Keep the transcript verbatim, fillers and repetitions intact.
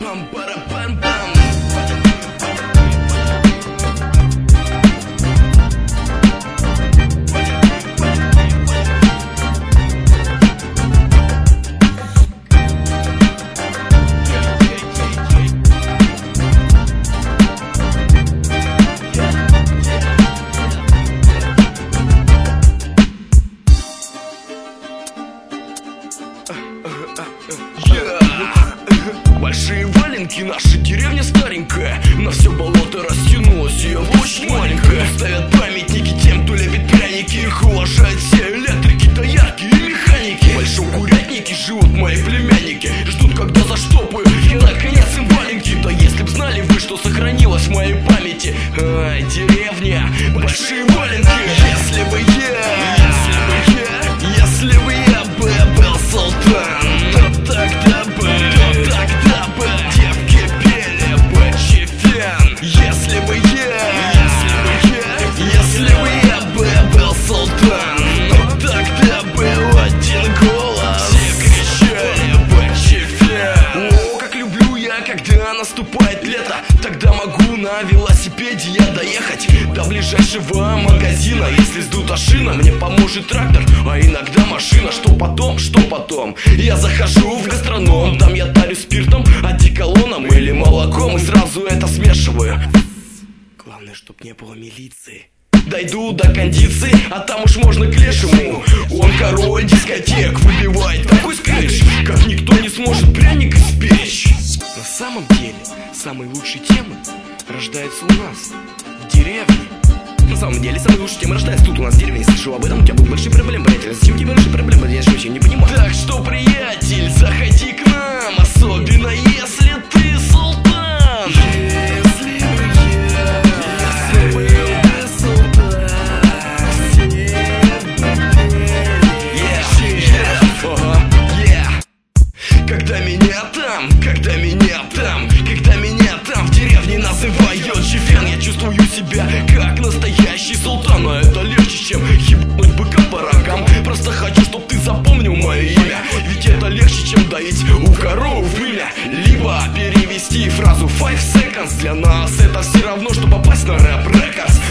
Пам-пара-пам-пам. Большие валенки, наша деревня старенькая, на все болото растянулась ее площадь маленькая. Ставят памятники тем, кто любит пряники, их уважают все электрики, доярки и механики. В большом курятнике живут мои племянники, ждут, когда заштопаю и наконец им валенки. Да если б знали вы, что сохранилось в моей памяти. Ай, деревня, большие валенки. Если бы я, если бы я, если бы я бы был султан, то тогда бы, то тогда бы девки пели бы чефен. Если бы я, если бы я, если бы я бы был султан, то тогда бы в один голос все кричали бы чефен. О, как люблю я, когда наступает лето, тогда могу на велосипеде я доехать до ближайшего магазина. Если сдута шина, мне поможет трактор, а иногда машина. Что потом, что потом? Я захожу в гастроном, там я тарю спиртом, одеколоном или молоком, и сразу это смешиваю. Главное, чтоб не было милиции. Дойду до кондиции, а там уж можно к лешему. Он король дискотек, выбивает такой скретч, как никто не сможет пряник испечь. На самом деле, самые лучшие темы рождаются у нас, в деревне. На самом деле, самые лучшие темы рождаются тут у нас в деревне. Я слышал об этом, у тебя будут большие проблемы, приятель. Зачем тебе большие проблемы? Я же вообще не понимаю. Так что, приятель, заходи к нам, особенно если ты султан. Если бы я, если бы я султан, все бы пели. Когда меня там, когда меня там, когда меня там в деревне называют чефен, я чувствую себя как настоящий султан. Но это легче, чем ебнуть быка по рогам. Просто хочу, чтоб ты запомнил мое имя, ведь это легче, чем доить у коровы вымя. Либо перевести фразу five seconds. Для нас это все равно, что попасть на рэп рекордс.